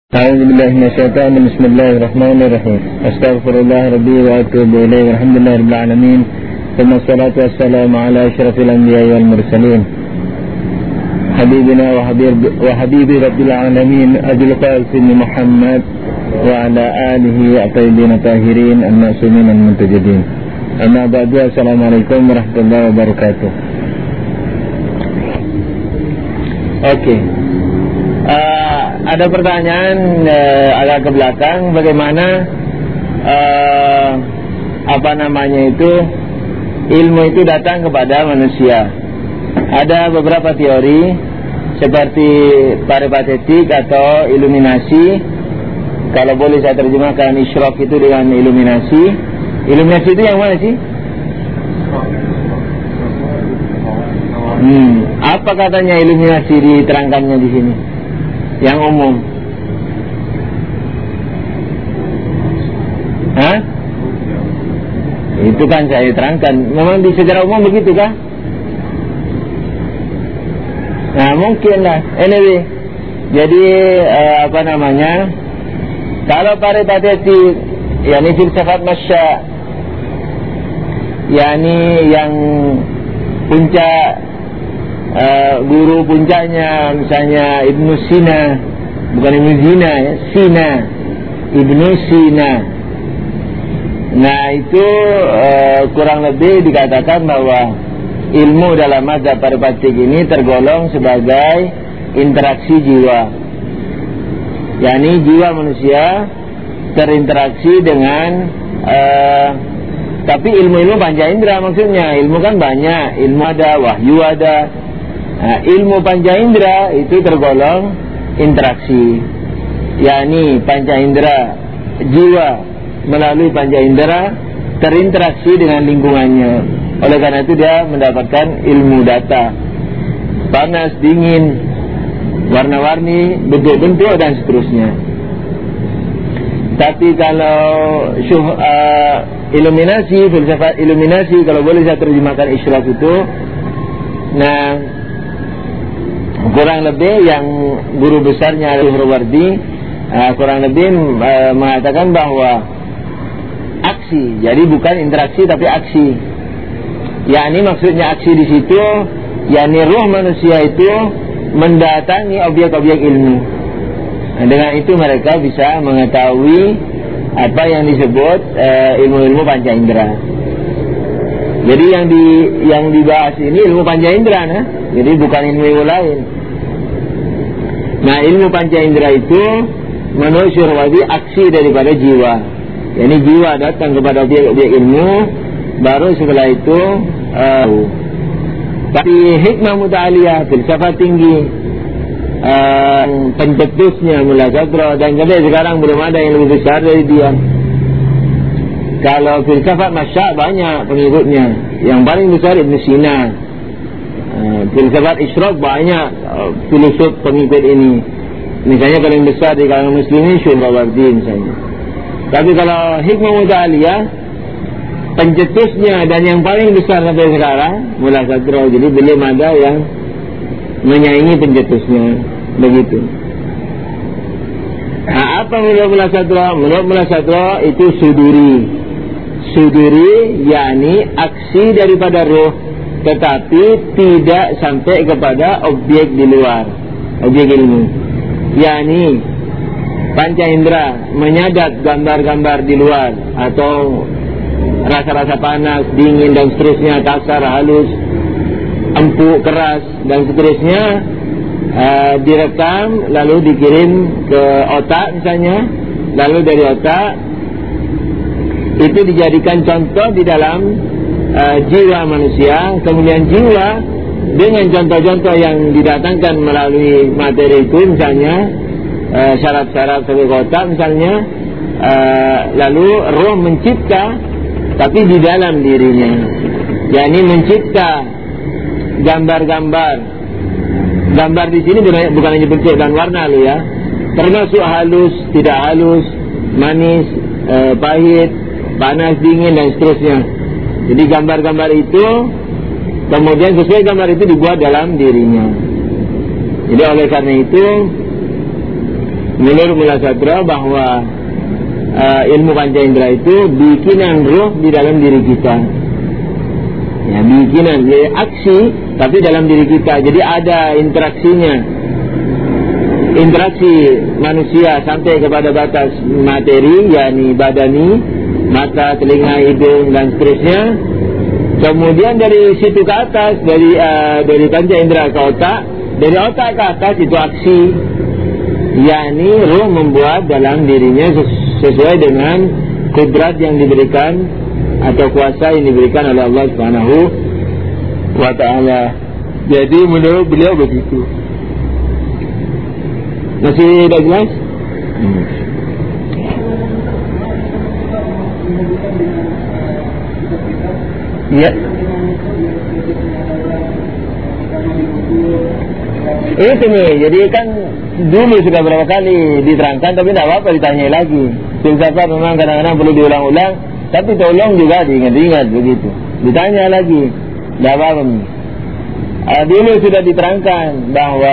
A'udzubillahi minasyaitonir rajim. Bismillahirrahmanirrahim. Astaghfirullah rabbi wa atubu ilaihi. Alhamdulillahirabbil alamin. Wassalatu wassalamu ala asyrafil anbiya'i wal mursalin. Habibina wa habibi rabbil alamin Abil Qasim Muhammad wa ala alihi at-tayyibin at-tahirin an-ma'sumin al-muntajidin. Amma ba'du. Assalamualaikum warahmatullahi wabarakatuh. Oke. Ada pertanyaan agak ke belakang, bagaimana ilmu itu datang kepada manusia. Ada beberapa teori seperti peripatetik atau iluminasi. Kalau boleh saya terjemahkan isyraq itu dengan iluminasi. Iluminasi itu yang mana sih? Apa katanya iluminasi diterangkannya di sini? Yang umum. Itu kan saya terangkan. Memang di secara umum begitu kah? Nah, mungkin lah. Anyway, jadi kalau peripatetik, yakni filsafat masya, yakni yang puncak, guru puncaknya misalnya Ibnu Sina, bukan Ibnu Zina ya, Sina, Ibnu Sina. Nah itu kurang lebih dikatakan bahwa ilmu dalam mazhab peripatetik ini tergolong sebagai interaksi jiwa, yakni jiwa manusia terinteraksi dengan tapi ilmu-ilmu panca indera, maksudnya ilmu kan banyak, ilmu ada, wahyu ada. Nah, ilmu panca indera itu tergolong interaksi, yakni panca indera, jiwa melalui panca indera terinteraksi dengan lingkungannya. Oleh karena itu dia mendapatkan ilmu data, panas, dingin, warna-warni, bentuk-bentuk dan seterusnya. Tapi kalau iluminasi, filsafat iluminasi, kalau boleh saya terjemahkan isyraq itu, nah kurang lebih yang guru besarnya Al-Hurwardi kurang lebih mengatakan bahwa aksi, jadi bukan interaksi tapi aksi. Yakni maksudnya aksi di situ, yakni ruh manusia itu mendatangi objek-objek ilmu. Nah, dengan itu mereka bisa mengetahui apa yang disebut ilmu-ilmu panca indera. Jadi yang dibahas ini ilmu panca indera, nah. Jadi bukan ilmu lain. Nah, ilmu panca indera itu menurut Syurwadi aksi daripada jiwa. Yani jiwa datang kepada objek-objek ilmu, baru setelah itu tapi hikmah muta'aliyah, filsafat tinggi, pencetusnya Mullah Sadra, dan sekarang belum ada yang lebih besar dari dia. Kalau filsafat masya' banyak pengikutnya. Yang paling besar Ibn Sina. Filsafat isyraq banyak filosof pengikut ini. Misalnya paling besar di kalangan muslimin Syuhrawardi misalnya. Tapi kalau hikmah muta'aliyah, pencetusnya dan yang paling besar sampai sekarang Mullah Sadra. Jadi belum ada yang menyaingi pencetusnya. Begitu. Nah, apa menurut Mullah Sadra? Menurut Mullah Sadra itu suduri, yakni aksi daripada roh, tetapi tidak sampai kepada objek di luar, objek ilmu. Yakni panca indera menyadap gambar-gambar di luar, atau rasa-rasa panas, dingin dan seterusnya, kasar, halus, empuk, keras dan seterusnya, direkam lalu dikirim ke otak misalnya, lalu dari otak itu dijadikan contoh di dalam jiwa manusia. Kemudian jiwa dengan contoh-contoh yang didatangkan melalui materi itu, misalnya syarat-syarat sebagai otak misalnya, lalu roh mencipta tapi di dalam dirinya, yakni mencipta gambar-gambar. Gambar di sini bukan hanya bentuk dan warna loh ya, termasuk halus, tidak halus, manis, pahit, panas, dingin dan seterusnya. Jadi gambar-gambar itu kemudian sesuai gambar itu dibuat dalam dirinya. Jadi oleh karena itu menurut Mullah Sadra bahwa ilmu panca indera itu bikinan roh di dalam diri kita. Ya, bikinan, jadi aksi tapi dalam diri kita. Jadi ada interaksinya. Interaksi manusia sampai kepada batas materi, yakni badani, mata, telinga, hidung dan seterusnya. Kemudian dari situ ke atas, dari panca indera ke otak, dari otak ke atas itu aksi, yakni roh membuat dalam dirinya sesuai dengan kudrat yang diberikan atau kuasa yang diberikan oleh Allah Subhanahu wa ta'ala. Jadi menurut beliau begitu. Masih tidak jelas? Ya. Itu nih, jadi kan dulu sudah berapa kali diterangkan, tapi tidak apa-apa ditanya lagi. Filsafat memang kadang-kadang perlu diulang-ulang, tapi tolong juga diingat-ingat begitu. Ditanya lagi, tidak apa-apa nih. Dulu sudah diterangkan bahwa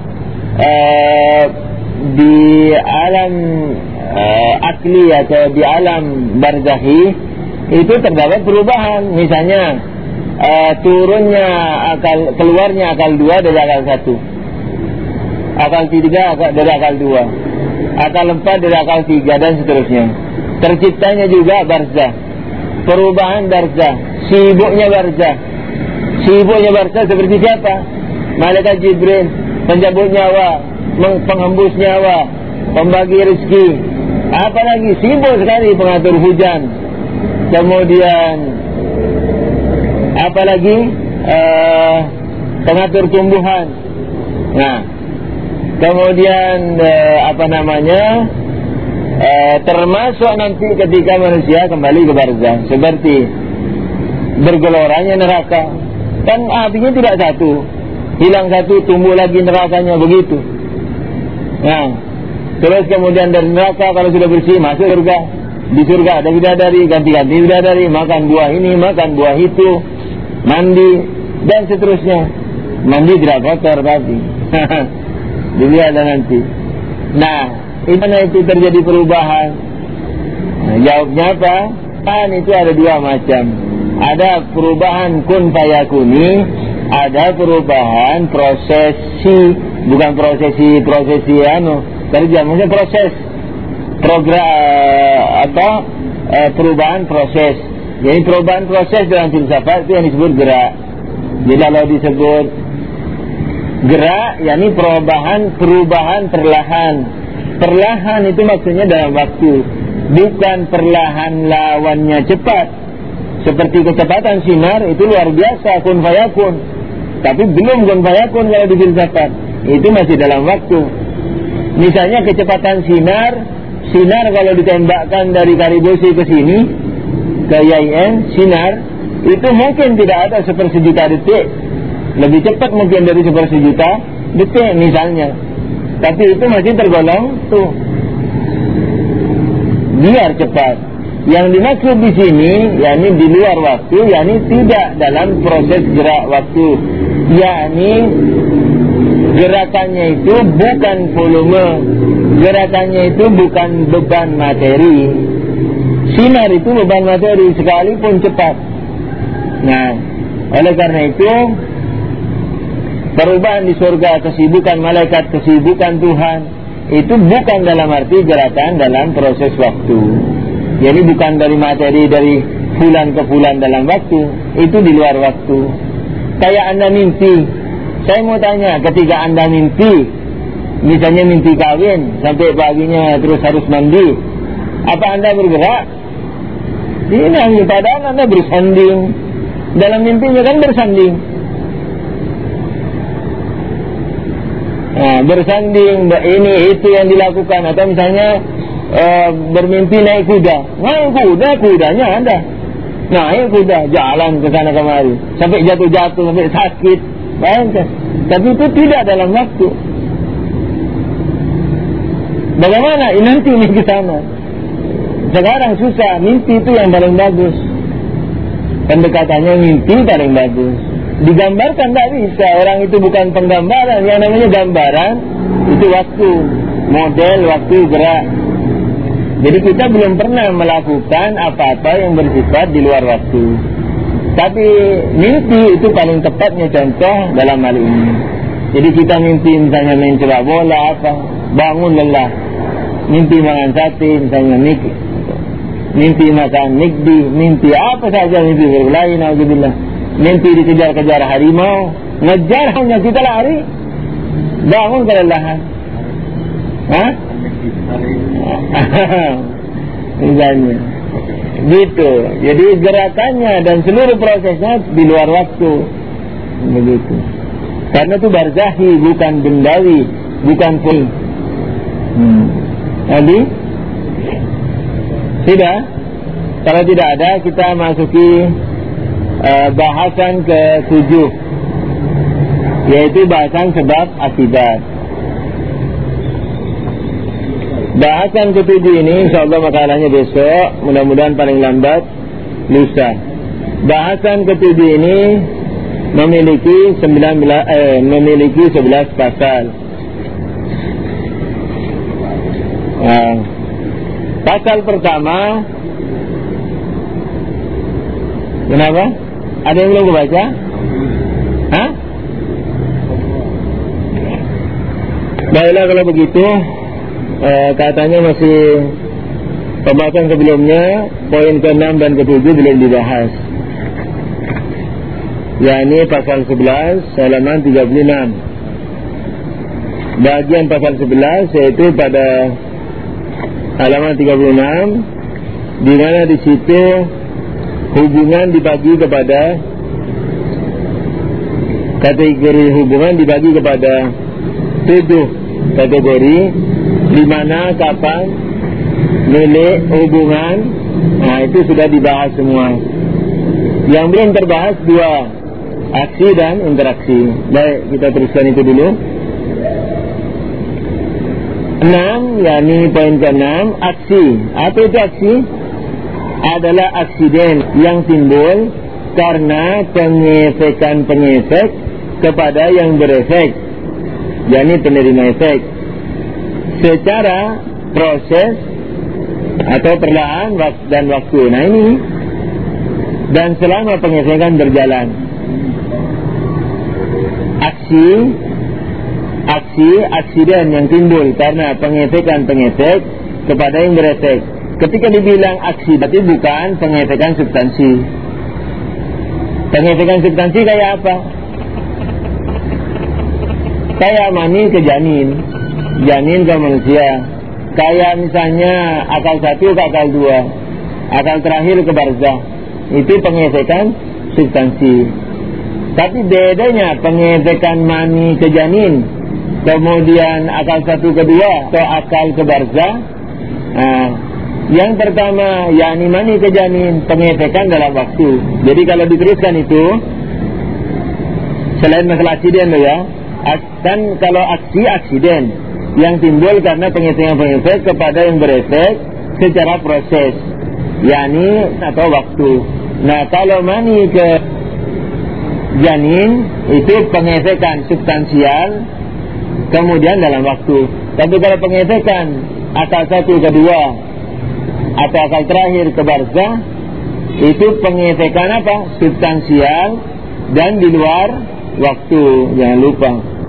di alam akli atau di alam barzakhi itu terdapat perubahan. Misalnya turunnya akal, keluarnya akal 2 dari akal 1, akal 3 dari akal 2, akal 4 dari akal 3 dan seterusnya. Terciptanya juga barzakh, perubahan barzakh, sibuknya barzakh. Sibuknya barzakh seperti siapa? Malaikat Jibril, pencabut nyawa, penghembus nyawa, pembagi rezeki. Apalagi sibuk sekali pengatur hujan. Kemudian apalagi pengatur tumbuhan. Nah, kemudian termasuk nanti ketika manusia kembali ke barzakh, seperti bergeloranya neraka. Kan apinya tidak satu, hilang satu, tumbuh lagi nerakanya, begitu. Nah, terus kemudian dari neraka kalau sudah bersih masuk surga. Di surga ada bidadari, ganti-ganti bidadari, makan buah ini, makan buah itu, mandi dan seterusnya. Mandi tidak kotor tapi dilihat nanti. Nah, itu terjadi perubahan. Nah, jawabnya apa? Kan itu ada dua macam. Ada perubahan kun fayakuni, ada perubahan prosesi, bukan prosesi kerja, maksudnya proses perubahan proses. Jadi perubahan proses dalam filsafat itu yang disebut gerak. Jadi kalau disebut gerak, yakni perubahan perlahan. Perlahan itu maksudnya dalam waktu, bukan perlahan lawannya cepat. Seperti kecepatan sinar itu luar biasa, kun fayakun. Tapi belum kun fayakun kalau di filsafat. Itu masih dalam waktu. Misalnya kecepatan sinar kalau ditembakkan dari Karibosi ke sini, ke YIN, sinar, itu mungkin tidak ada sepersejuta detik. Lebih cepat mungkin dari sepersejuta detik misalnya. Tapi itu masih tergolong tuh, biar cepat. Yang dimaksud di sini, yakni di luar waktu, yakni tidak dalam proses gerak waktu, yakni gerakannya itu bukan volume, gerakannya itu bukan beban materi. Sinar itu beban materi sekalipun cepat. Nah, oleh karena itu perubahan di surga, kesibukan malaikat, kesibukan Tuhan, itu bukan dalam arti gerakan dalam proses waktu. Jadi bukan dari materi, dari fulan ke fulan dalam waktu, itu di luar waktu. Kayak Anda mimpi. Saya mau tanya, ketika Anda mimpi, misalnya mimpi kawin, sampai paginya terus harus mandi, apa Anda bergerak? Tidak, padahal Anda bersanding. Dalam mimpinya kan bersanding. Nah, bersanding, ini itu yang dilakukan. Atau misalnya bermimpi naik kuda. Naik kuda, kudanya Anda naik kuda, jalan ke sana kemari, sampai jatuh-jatuh, sampai sakit. Bayangkan. Tapi itu tidak dalam waktu. Bagaimana? Nanti ini ke sana. Sekarang susah. Mimpi itu yang paling bagus. Pendekatannya mimpi paling bagus. Digambarkan tak bisa. Orang itu bukan penggambaran. Yang namanya gambaran itu waktu. model waktu gerak. Jadi kita belum pernah melakukan apa-apa yang bersifat di luar waktu. Tapi mimpi itu paling tepatnya contoh dalam hal ini. Jadi kita mimpi misalnya main sepak bola apa, bangun lelah, mimpi makan sate misalnya, mimpi makan nikdi, mimpi apa saja, mimpi berlain, alhamdulillah, mimpi dikejar-kejar harimau, ngejar hanya kita lari, bangun kelelahan. Hah? Misalnya gitu. Jadi gerakannya dan seluruh prosesnya di luar waktu, begitu. Karena itu barzahi, bukan bendawi, bukan full. Jadi tidak. Kalau tidak ada, kita masuki bahasan ke-7, yaitu bahasan sebab akibat. Bahasan ke-7 ini insyaallah makalahnya besok, mudah-mudahan paling lambat lusa. Bahasan ke-7 ini memiliki 11 pasal. Pasal pertama, kenapa? Ada yang belum baca? Hah? Baiklah kalau begitu. Katanya masih pembahasan sebelumnya, poin ke-6 dan ke-7 belum dibahas, yakni pasal 11 halaman 36. Bagian pasal 11 yaitu pada halaman 36, di mana di situ hubungan dibagi kepada kategori hubungan dibagi kepada 7 kategori, di mana kapan milik hubungan. Nah, itu sudah dibahas semua. Yang belum terbahas 2, aksi dan interaksi. Baik, kita teruskan itu dulu. 6, yakni poin ke-6, aksi. Apa itu aksi? Adalah aksiden yang timbul karena pengefek kepada yang berefek, yakni penerima efek, secara proses atau perlahan dan waktu. Nah ini, dan selama pengefekan berjalan. Aksiden yang timbul karena pengefek kepada yang berefek. Ketika dibilang aksi, berarti bukan pengefekan substansi. Pengefekan substansi kayak apa? Kayak mani ke janin, janin ke manusia. Kayak misalnya akal 1 ke akal 2, akal terakhir ke barzah. Itu pengefekan substansi. Tapi bedanya pengefekan mani ke janin, kemudian akal 1 ke 2 atau akal ke barzah. Nah, yang pertama yakni mani ke janin, pengefekan dalam waktu. Jadi kalau diteruskan itu, selain masalah aksiden ya, kan kalau aksiden yang timbul karena pengefek kepada yang berefek secara proses, yakni atau waktu. Nah, kalau mani ke janin itu pengefekan substansial kemudian dalam waktu. Tapi kalau pengefekan akal 1 ke 2 atau akal terakhir ke barzah, itu pengefekan apa? Substansial dan di luar waktu, jangan lupa.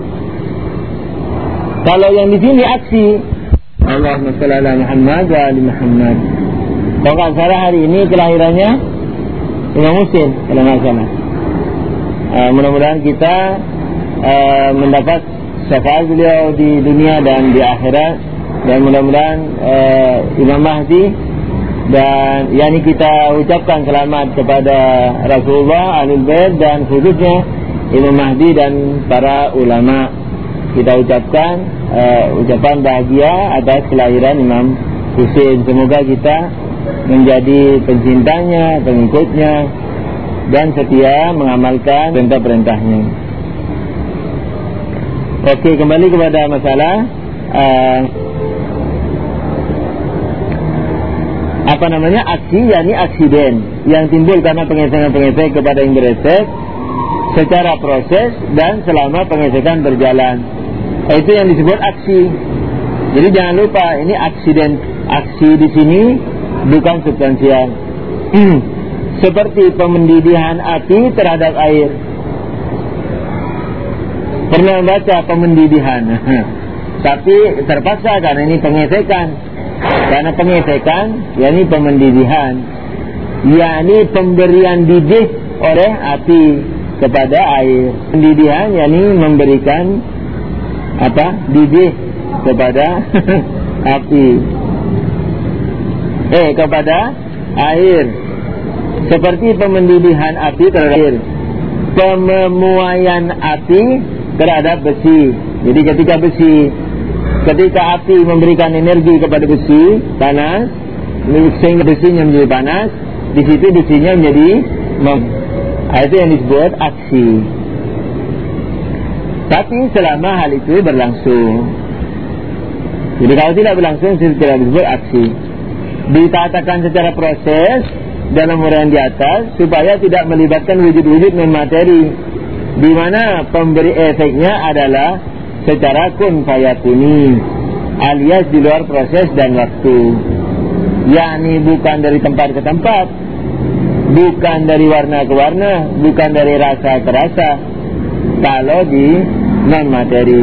Kalau yang di sini aksi, Allahumma shalli ala Muhammad wa ali Muhammad. Kalau nggak salah hari ini kelahirannya Imam Husain, kalau nggak salah. Mudah-mudahan kita mendapat syafaat beliau di dunia dan di akhirat, dan mudah-mudahan Imam Mahdi, dan yakni kita ucapkan selamat kepada Rasulullah, Ahlul Bait, dan khususnya Imam Mahdi dan para ulama. Kita ucapkan ucapan bahagia atas kelahiran Imam Husain. Semoga kita menjadi pencintanya, pengikutnya, dan setia mengamalkan perintah-perintahnya. Oke, kembali kepada masalah aksi, yakni aksiden yang timbul karena pengefek kepada yang berefek secara proses dan selama pengefekan berjalan. Itu yang disebut aksi. Jadi jangan lupa ini aksi di sini bukan substansial. Seperti pemendidihan api terhadap air. Pernah baca pemendidihan? Tapi terpaksa karena ini pengesekan. Karena pengesekan, yakni pemendidihan, yakni pemberian didih oleh api kepada air. Pendidihan yakni memberikan didih kepada api, kepada air. Seperti pemendidihan api terhadap air, pememuaian api terhadap besi. Jadi ketika api memberikan energi kepada besi panas, sehingga besinya menjadi panas, di situ besinya menjadi itu yang disebut aksi. Tapi selama hal itu berlangsung. Jadi kalau tidak berlangsung tidak disebut aksi. Dikatakan secara proses dalam uraian di atas supaya tidak melibatkan wujud-wujud non-materi, di mana pemberi efeknya adalah secara kun fayakuni, alias di luar proses dan waktu, yakni bukan dari tempat ke tempat, bukan dari warna ke warna, bukan dari rasa ke rasa. Kalau di non-materi,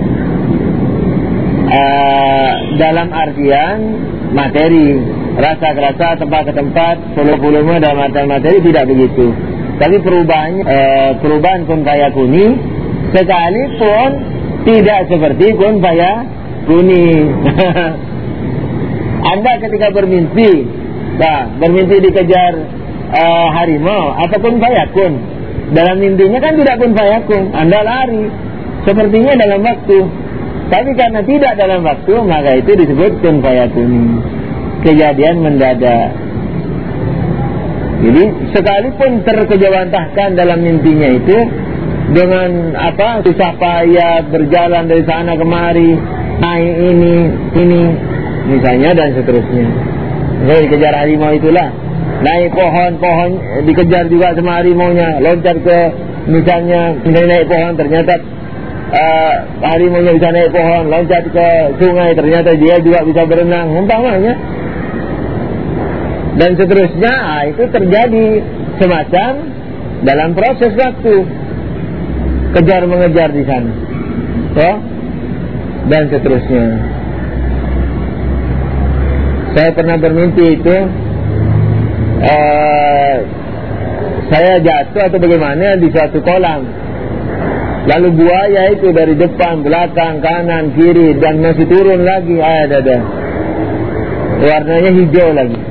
dalam artian materi, rasa ke rasa, tempat ke tempat, volume dalam artian materi tidak begitu. Tapi perubahan kun fayakuni sekalipun tidak seperti kun fayakuni. Anda ketika bermimpi dikejar harimau, apa kun fayakun? Dalam mimpinya kan tidak kun fayakun, Anda lari sepertinya dalam waktu. Tapi karena tidak dalam waktu, maka itu disebut kun fayakuni, kejadian mendadak. Jadi sekalipun terkejawantahkan dalam mimpinya itu dengan susah payah berjalan dari sana kemari, naik ini misalnya dan seterusnya. Dikejar harimau itulah, naik pohon dikejar juga sama harimaunya, loncat ke misalnya naik pohon, ternyata harimaunya bisa naik pohon, loncat ke sungai, ternyata dia juga bisa berenang, umpamanya. Dan seterusnya, itu terjadi semacam dalam proses waktu, kejar mengejar di sana, dan seterusnya. Saya pernah bermimpi itu, saya jatuh atau bagaimana di suatu kolam, lalu buaya itu dari depan, belakang, kanan, kiri, dan masih turun lagi, ada warnanya hijau lagi.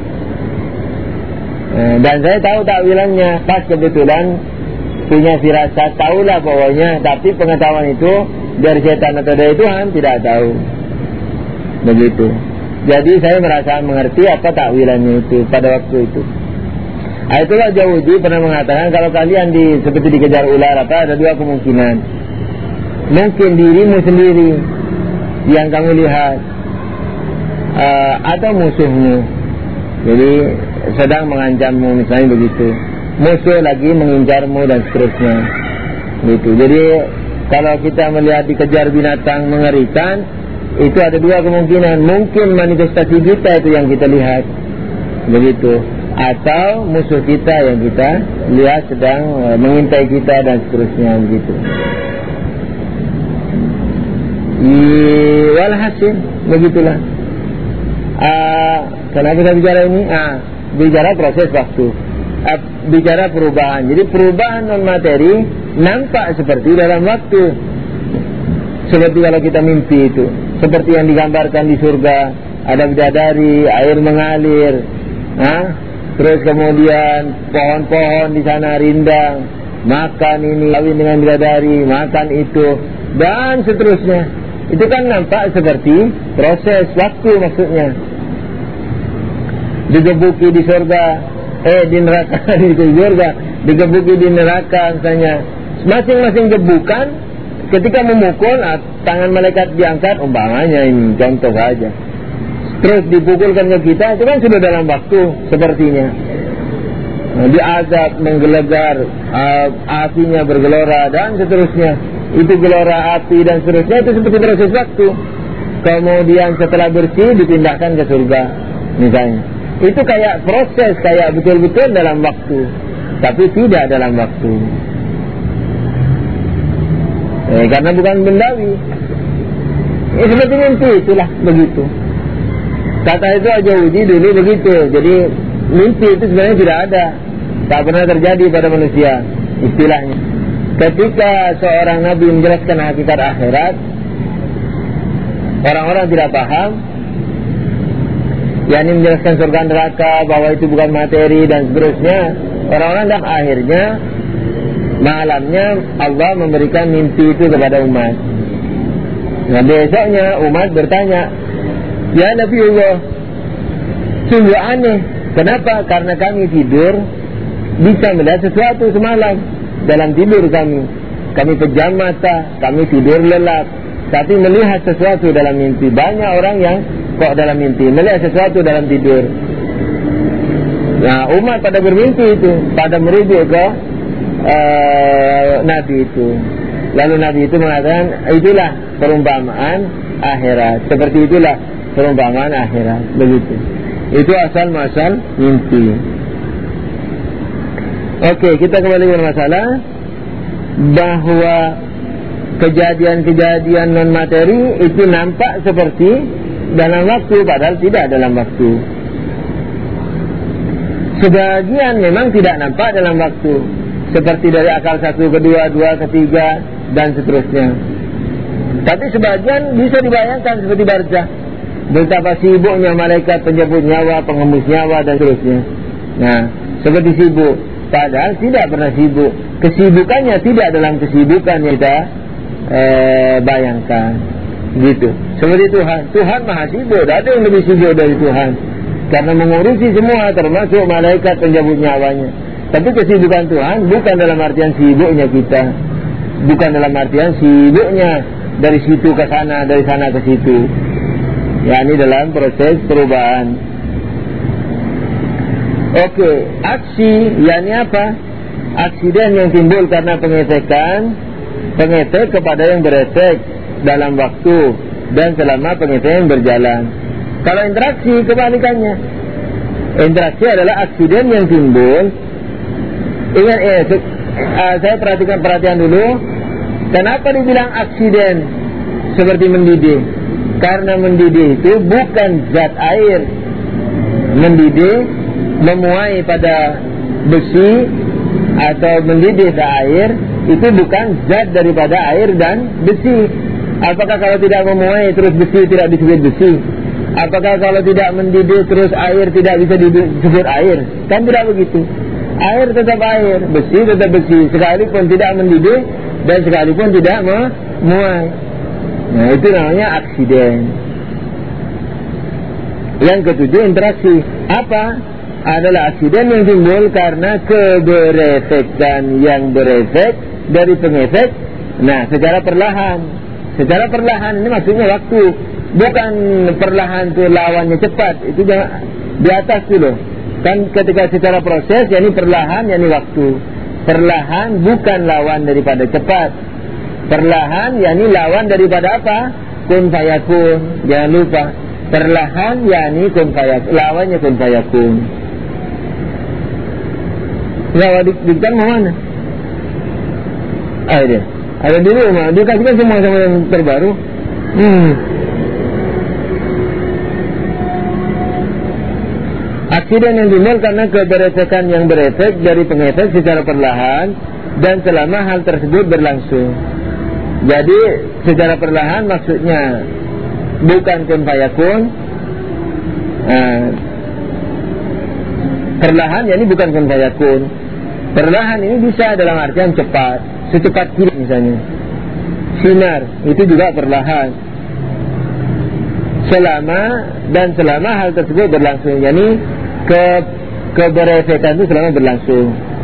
Dan saya tahu takwilannya, pas kebetulan punya firasat, tahulah pokoknya. Tapi pengetahuan itu dari setan atau dari Tuhan tidak tahu. Begitu. Jadi saya merasa mengerti apa takwilannya itu pada waktu itu. Itulah Jawudi pernah mengatakan, kalau kalian seperti dikejar ular ada dua kemungkinan. Mungkin dirimu sendiri yang kamu lihat, atau musuhmu. Jadi sedang mengancammu, misalnya begitu. Musuh lagi mengincarmu dan seterusnya. Gitu. Jadi kalau kita melihat dikejar binatang mengerikan, itu ada dua kemungkinan. Mungkin manifestasi kita itu yang kita lihat, begitu. Atau musuh kita yang kita lihat sedang mengintai kita dan seterusnya, begitu. Walhasil begitulah. Kenapa kita bicara ini? Bicara proses waktu, bicara perubahan. Jadi perubahan non materi nampak seperti dalam waktu, seperti kalau kita mimpi itu, seperti yang digambarkan di surga, ada bidadari, air mengalir, terus kemudian pohon-pohon di sana rindang, makan ini, kawin dengan bidadari, makan itu, dan seterusnya. Itu kan nampak seperti proses waktu maksudnya. Digebuki di surga, di neraka, di surga, digebuki di neraka misalnya. Masing-masing gebukan ketika memukul, tangan malaikat diangkat, umpamanya ini contoh saja. Terus dipukulkan ke kita, itu kan sudah dalam waktu sepertinya. Diazab, menggelegar, apinya bergelora dan seterusnya. Itu gelora api dan seterusnya, itu seperti proses waktu. kemudian setelah bersih dipindahkan ke surga misalnya. Itu kayak proses, kayak betul-betul dalam waktu, tapi tidak dalam waktu. Karena bukan bendawi. Seperti mimpi, itulah begitu. Kata itu aja uji dulu begitu. Jadi mimpi itu sebenarnya tidak ada, tak pernah terjadi pada manusia istilahnya. Ketika seorang nabi menjelaskan hakikat akhirat, orang-orang tidak paham, yakni menjelaskan surga neraka, bahwa itu bukan materi dan seterusnya. Orang-orang dan akhirnya malamnya Allah memberikan mimpi itu kepada umat. Nah besoknya umat bertanya, ya Nabi Allah, sungguh aneh. Kenapa? Karena kami tidur bisa melihat sesuatu semalam. Dalam tidur kami pejam mata, kami tidur lelap, tapi melihat sesuatu dalam mimpi. Banyak orang yang kok dalam mimpi melihat sesuatu dalam tidur. Nah umat pada bermimpi itu, pada merujuk ke Nabi itu. Lalu Nabi itu mengatakan, itulah perumpamaan akhirat. Seperti itulah perumpamaan akhirat. Begitu. Itu asal masal mimpi. Oke, kita kembali ke masalah bahwa kejadian-kejadian non materi itu nampak seperti dalam waktu, padahal tidak dalam waktu. Sebagian memang tidak nampak dalam waktu, seperti dari akal 1 ke 2, 2 ke 3 dan seterusnya. Tapi sebagian bisa dibayangkan seperti barzah, betapa sibuknya malaikat penjemput nyawa, pengembus nyawa dan seterusnya. Nah, seperti sibuk, padahal tidak pernah sibuk. Kesibukannya tidak dalam kesibukan yang kita bayangkan. Gitu. Seperti Tuhan maha sibuk, tidak ada yang lebih sibuk dari Tuhan, karena mengurusi semua, termasuk malaikat penjemput nyawanya. Tapi kesibukan Tuhan bukan dalam artian sibuknya kita, bukan dalam artian sibuknya dari situ ke sana, dari sana ke situ. Ya, ini dalam proses perubahan. Oke, aksi, yakni apa? Aksiden yang timbul karena pengefek kepada yang berefek dalam waktu dan selama pengefek yang berjalan. Kalau interaksi kebalikannya. Interaksi adalah aksiden yang timbul. Ingat, saya perhatian dulu. Kenapa dibilang aksiden seperti mendidih? Karena mendidih itu bukan zat air. Mendidih, memuai pada besi atau mendidih ke air, itu bukan zat daripada air dan besi. Apakah kalau tidak memuai terus besi tidak disebut besi? Apakah kalau tidak mendidih terus air tidak bisa disebut air? Kan tidak begitu. Air tetap air, besi tetap besi, sekalipun tidak mendidih dan sekalipun tidak memuai. Nah, itu namanya aksiden. Yang ketujuh, interaksi. Apa? Adalah aksiden yang timbul karena keberefekan yang berefek dari pengefek. Nah, secara perlahan. Secara perlahan ini maksudnya waktu. Bukan perlahan itu lawannya cepat. Itu di atas dulu. Kan ketika secara proses, yakni perlahan, yakni waktu. Perlahan bukan lawan daripada cepat. Perlahan yakni lawan daripada apa? Kun fayakun. Jangan lupa. Perlahan yakni kun fayakun. Lawannya kun fayakun. Nah, diktan mau mana? Ada dia. Ada di rumah. Dia kasihkan semua sama yang terbaru. Aksiden yang timbul karena keberefekan yang berefek dari pengefek secara perlahan dan selama hal tersebut berlangsung. Jadi secara perlahan maksudnya bukan kun fayakun. Perlahan ini bukan kun fayakun. Perlahan ini bisa dalam artian cepat, secepat kilat misalnya. Sinar itu juga perlahan. Selama hal tersebut berlangsung, yakni keberefekan itu selama berlangsung.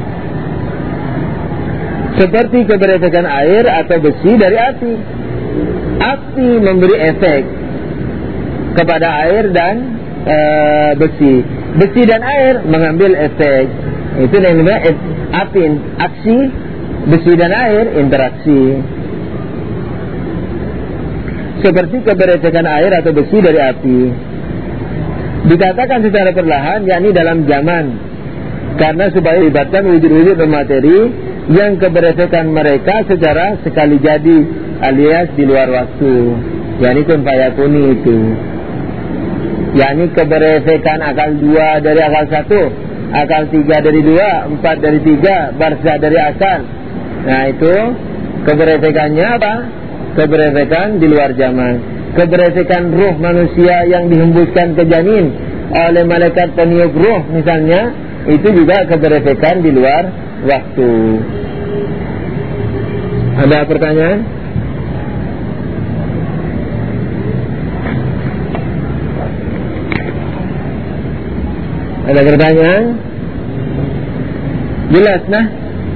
Seperti keberefekan air atau besi dari api. Api memberi efek kepada air dan besi. Besi dan air mengambil efek. Itu yang namanya api, aksi. Besi dan air interaksi. seperti keberesekan air atau besi dari api. Dikatakan secara perlahan, yakni dalam zaman, karena supaya melibatkan wujud-wujud materi yang keberesekan mereka secara sekali jadi, alias di luar waktu, yakni kun fayakuni itu, yakni keberesekan akal 2 dari akal 1, akal 3 dari 2, 4 dari 3, barzah dari asal. Nah itu keberesekannya apa? Keberesekan di luar zaman. Keberesekan ruh manusia yang dihembuskan ke janin oleh malaikat peniup ruh misalnya, itu juga keberesekan di luar waktu. Ada pertanyaan? Ada pertanyaan? Jelas nah?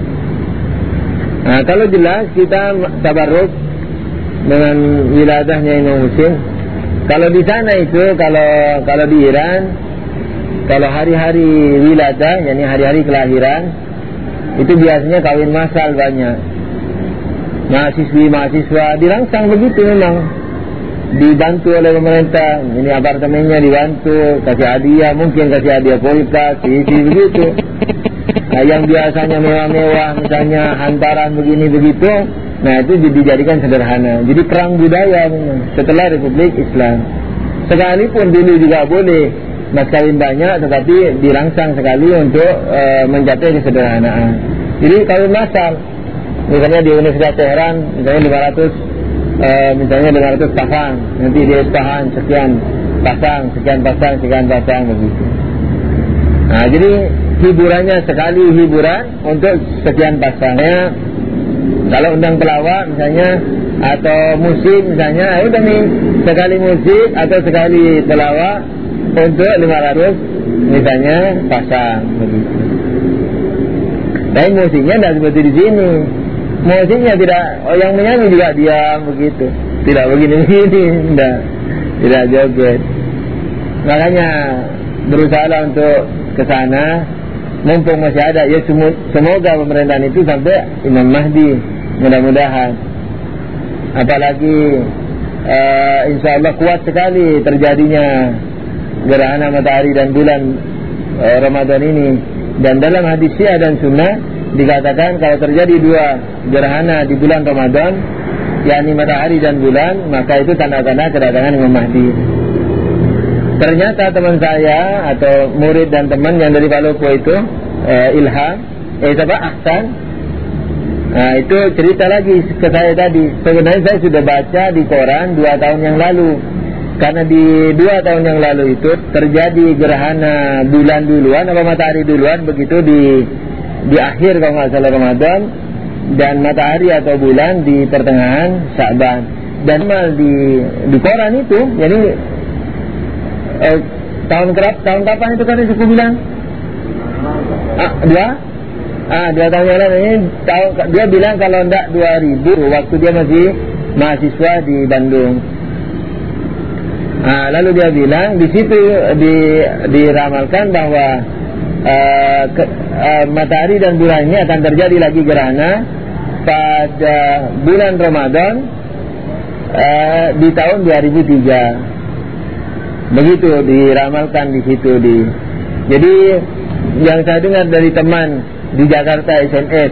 Nah kalau jelas kita tabarruk dengan wiladahnya Imam Husain. Kalau di sana itu, kalau di Iran, kalau hari-hari wiladah, yakni hari-hari kelahiran, itu biasanya kawin massal banyak. Mahasiswa dirangsang begitu memang, dibantu oleh pemerintah. Ini apartemennya dibantu, kasih hadiah, mungkin kasih hadiah kulkas, isi begitu. Nah yang biasanya mewah-mewah, misalnya hantaran begini begitu, nah itu dijadikan sederhana. Jadi perang budaya setelah Republik Islam. Sekalipun dulu juga boleh mas kawin banyak, tetapi dirangsang sekali untuk mencapai kesederhanaan. Jadi kawin massal, misalnya di Universitas Teheran, misalnya 500 pasang, nanti di Isfahan sekian pasang begitu. Nah jadi hiburannya sekali hiburan untuk sekian pasangnya. Kalau undang pelawak misalnya atau musik misalnya, udah nih sekali musik atau sekali pelawak untuk 500 misalnya pasang begitu. Tapi musiknya tidak seperti di sini. Musiknya tidak, yang menyanyi juga diam begitu, tidak begini-begini, tidak joget. Makanya berusaha untuk ke sana, mumpung masih ada. Ya semoga pemerintahan itu sampai Imam Mahdi, mudah-mudahan. Apalagi insya Allah kuat sekali terjadinya gerhana matahari dan bulan Ramadan ini. Dan dalam hadis Syiah dan Sunnah dikatakan kalau terjadi 2 gerhana di bulan Ramadan, yakni matahari dan bulan, maka itu tanda-tanda kedatangan Imam Mahdi. Ternyata teman saya atau murid dan teman yang dari Palopo itu Ilham, Ahsan, nah itu cerita lagi ke saya tadi. Sebenarnya saya sudah baca di koran 2 tahun yang lalu. Karena di 2 tahun yang lalu itu terjadi gerhana bulan duluan apa matahari duluan, begitu di akhir kalau nggak salah Ramadan, dan matahari atau bulan di pertengahan Sya'ban. Dan mal di koran itu, jadi tahun kapan itu kan suku bilang? 2 tahun yang lalu ini dia bilang kalau enggak 2000, waktu dia masih mahasiswa di Bandung. Lalu dia bilang di situ diramalkan bahwa matahari dan bulan ini akan terjadi lagi gerhana pada bulan Ramadan di tahun 2003. Begitu diramalkan di situ. Jadi yang saya dengar dari teman di Jakarta SMS,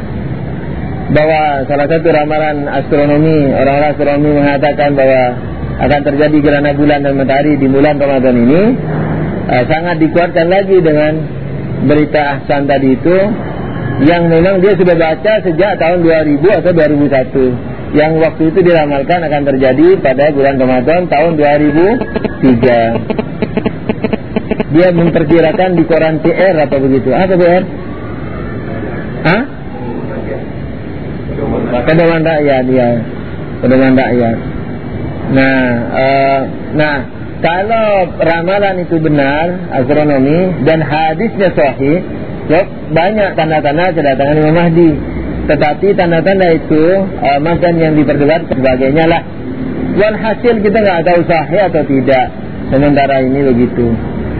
bahwa salah satu ramalan astronomi, orang-orang astronomi mengatakan bahwa akan terjadi gerhana bulan dan matahari di bulan Ramadan ini, sangat dikuatkan lagi dengan berita Ahsan tadi itu, yang memang dia sudah baca sejak tahun 2000 atau 2001, yang waktu itu diramalkan akan terjadi pada bulan Ramadan tahun 2003. Dia memperkirakan di koran PR apa begitu. Apa PR? Pedoman rakyat, ya. Pedoman rakyat. Nah, kalau ramalan itu benar, astronomi, dan hadisnya sahih, banyak tanda-tanda kedatangan Imam Mahdi. Tetapi tanda-tanda itu makan yang diperdebatkan sebagainya lah. Walhasil kita nggak tahu sahih atau tidak. Sementara ini begitu.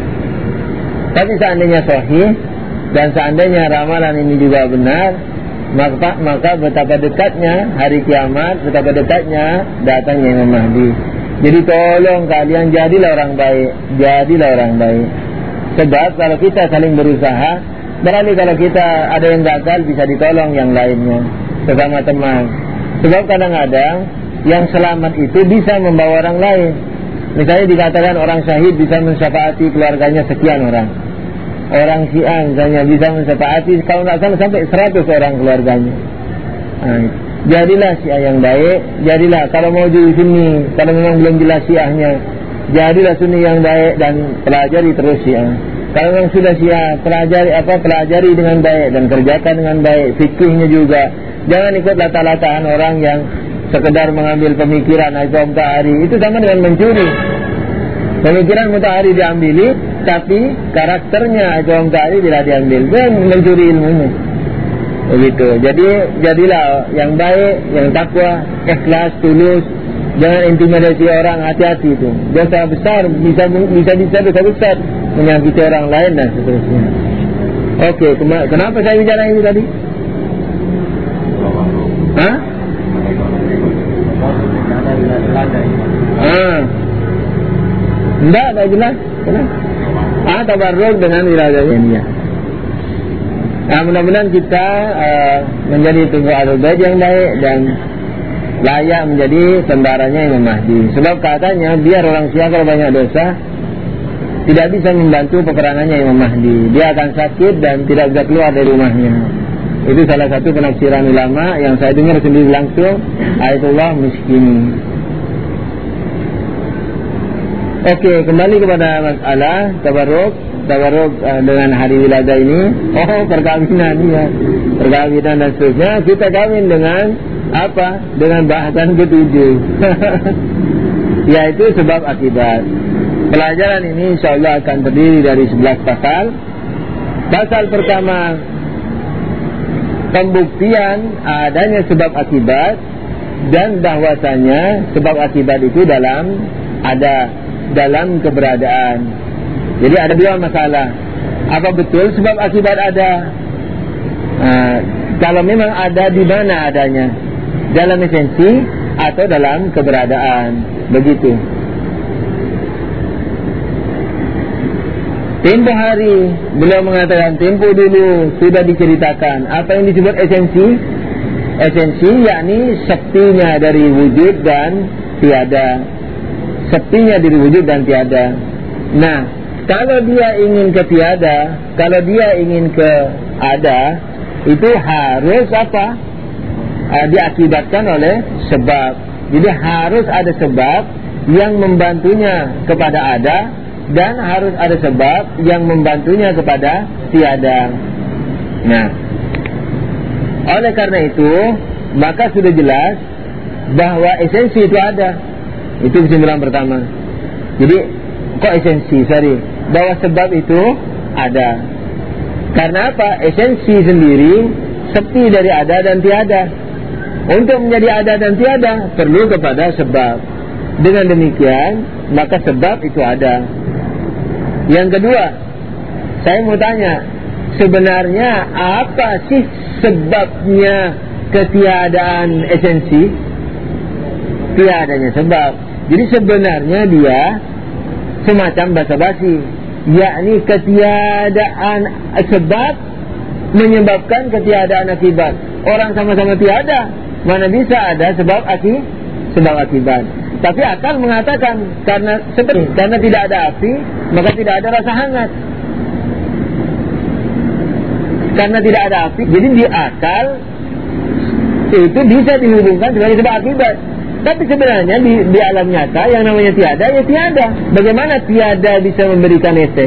Tapi seandainya sahih dan seandainya ramalan ini juga benar, maka betapa dekatnya hari kiamat, betapa dekatnya datangnya Imam Mahdi. Jadi tolong kalian jadilah orang baik, jadilah orang baik. Sebab kalau kita saling berusaha, berarti kalau kita ada yang gagal bisa ditolong yang lainnya sesama teman. Sebab kadang-kadang yang selamat itu bisa membawa orang lain. Misalnya dikatakan orang syahid bisa mensyafaati keluarganya sekian orang. Orang Syiah misalnya bisa mensyafaati kalau tidak salah sampai 100 orang keluarganya. Jadilah Syiah yang baik, jadilah kalau mau jadi Sunni, kalau memang belum jelas Syiahnya, jadilah Sunni yang baik dan pelajari terus Syiah. Kalau memang sudah Syiah, pelajari dengan baik dan kerjakan dengan baik, fikihnya juga. Jangan ikut lata-lataan orang yang sekedar mengambil pemikiran Aizam Ta'ari, itu sama dengan mencuri. Pemikiran Mutahari diambili, tapi karakternya Aizam Ta'ari tidak diambil, dan mencuri ilmunya. Begitu. Jadi jadilah yang baik, yang takwa, ikhlas, tulus. Jangan intimidasi orang, hati-hati itu. Dosa besar bisa dosa besar, menyakiti orang lain dan seterusnya. Oke, kenapa saya bicara ini tadi? Hah? Tidak jelas. Kenapa? Tabarruk dengan wilayahnya. Nah, mudah-mudahan kita menjadi pengikut Ahlul Bait yang baik dan layak menjadi tentaranya Imam Mahdi. Sebab katanya biar orang Syiah kalau banyak dosa tidak bisa membantu peperangannya Imam Mahdi. Dia akan sakit dan tidak bisa keluar dari rumahnya. Itu salah satu penafsiran ulama yang saya dengar sendiri langsung, Ayatullah Miskini. Oke, kembali kepada masalah tabarruk dengan hari wiladah ini. Perkawinan ya, perkawinan dan seterusnya. Kita kawin dengan apa? Dengan bahasan ke-7 yaitu sebab akibat. Pelajaran ini insyaallah akan terdiri dari 11 pasal. Pasal pertama, pembuktian adanya sebab akibat dan bahwasanya sebab akibat itu dalam keberadaan. Jadi ada dua masalah. Apa betul sebab akibat ada? Kalau memang ada, di mana adanya? Dalam esensi atau dalam keberadaan? Begitu. Tempoh hari beliau mengatakan, tempoh dulu sudah diceritakan apa yang disebut esensi. Esensi yakni sektinya dari wujud dan tiada. Sektinya dari wujud dan tiada. Nah, kalau dia ingin ke tiada, kalau dia ingin ke ada, itu harus apa? Diakibatkan oleh sebab. Jadi harus ada sebab yang membantunya kepada ada, dan harus ada sebab yang membantunya kepada tiada. Nah, oleh karena itu, maka sudah jelas bahwa esensi itu ada. Itu kesimpulan pertama. Jadi kok esensi? Bahwa sebab itu ada. Karena apa? Esensi sendiri sepi dari ada dan tiada. Untuk menjadi ada dan tiada perlu kepada sebab. Dengan demikian maka sebab itu ada. Yang kedua, saya mau tanya, sebenarnya apa sih sebabnya ketiadaan esensi? Tiadanya sebab. Jadi sebenarnya dia semacam basa-basi, yakni ketiadaan sebab menyebabkan ketiadaan akibat. Orang sama-sama tiada, mana bisa ada sebab akibat. Tapi akal mengatakan karena tidak ada api, maka tidak ada rasa hangat. Karena tidak ada api, jadi di akal itu bisa dihubungkan sebagai sebab akibat. Tapi sebenarnya di alam nyata yang namanya tiada, ya tiada. Bagaimana tiada bisa memberikan efek?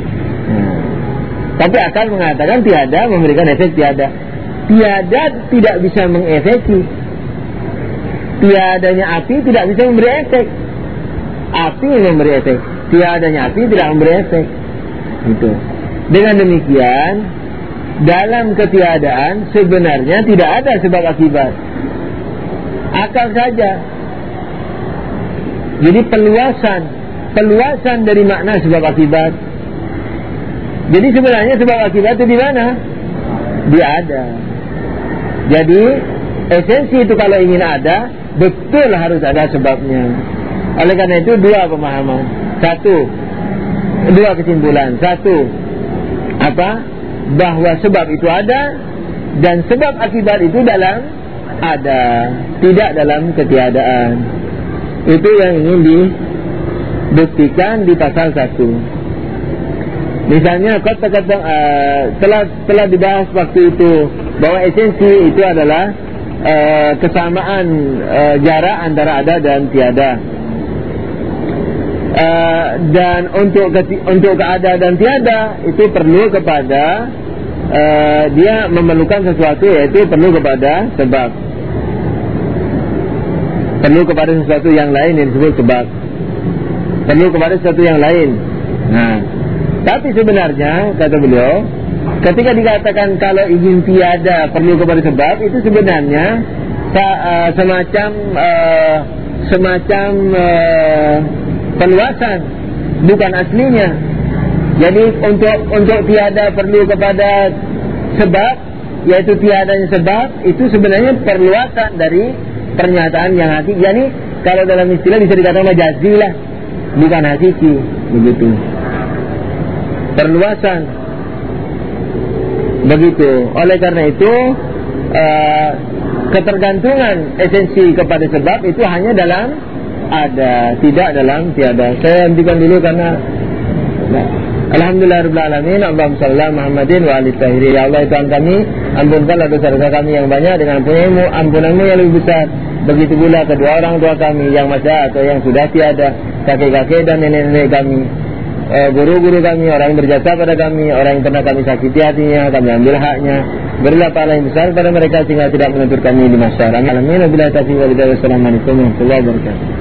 Tapi akal mengatakan tiada memberikan efek tiada. Tiada tidak bisa mengefeki. Tiadanya api tidak bisa memberi efek. Api yang memberi efek. Tiadanya api tidak memberi efek. Gitu. Dengan demikian, dalam ketiadaan sebenarnya tidak ada sebab akibat. Akal saja. Jadi peluasan dari makna sebab akibat. Jadi sebenarnya sebab akibat itu di mana? Dia ada. Jadi esensi itu kalau ingin ada, betul harus ada sebabnya. Oleh karena itu dua pemahaman. Dua kesimpulan. Satu, bahwa sebab itu ada, dan sebab akibat itu dalam ada, tidak dalam ketiadaan. Itu yang ingin dibuktikan di pasal 1. Misalnya telah dibahas waktu itu bahwa esensi itu adalah kesamaan jarak antara ada dan tiada. Dan untuk keada dan tiada itu perlu kepada dia memerlukan sesuatu, yaitu perlu kepada sebab. Perlu kepada sesuatu yang lain yang disebut sebab. Perlu kepada sesuatu yang lain. Nah, tapi sebenarnya kata beliau, ketika dikatakan kalau izin tiada perlu kepada sebab, itu sebenarnya semacam perluasan, bukan aslinya. Jadi untuk tiada perlu kepada sebab, yaitu tiadanya sebab, itu sebenarnya perluasan dari pernyataan yang hakiki. Jadi kalau dalam istilah bisa dikatakan majazi lah, bukan hakiki, begitu. Perluasan, begitu. Oleh karena itu ketergantungan esensi kepada sebab itu hanya dalam ada, tidak dalam tiada. Saya hentikan dulu karena Alhamdulillahirabbil alamin. Allahumma shalli ala Muhammadin wa ali tahirin. Ya Allah, Tuhan kami, ampunkanlah dosa-dosa kami yang banyak dengan ampunanmu yang lebih besar. Begitu pula kedua orang tua kami yang masih atau yang sudah tiada, kakek-kakek dan nenek-nenek kami, guru-guru kami, orang yang berjasa pada kami, orang yang pernah kami sakiti hatinya, kami ambil haknya. Berilah pahala yang besar pada mereka sehingga tidak menegur kami di masyarakat. Alhamdulillah, wabillahi taufiq wal hidayah. Wassalamualaikum warahmatullahi wabarakatuh.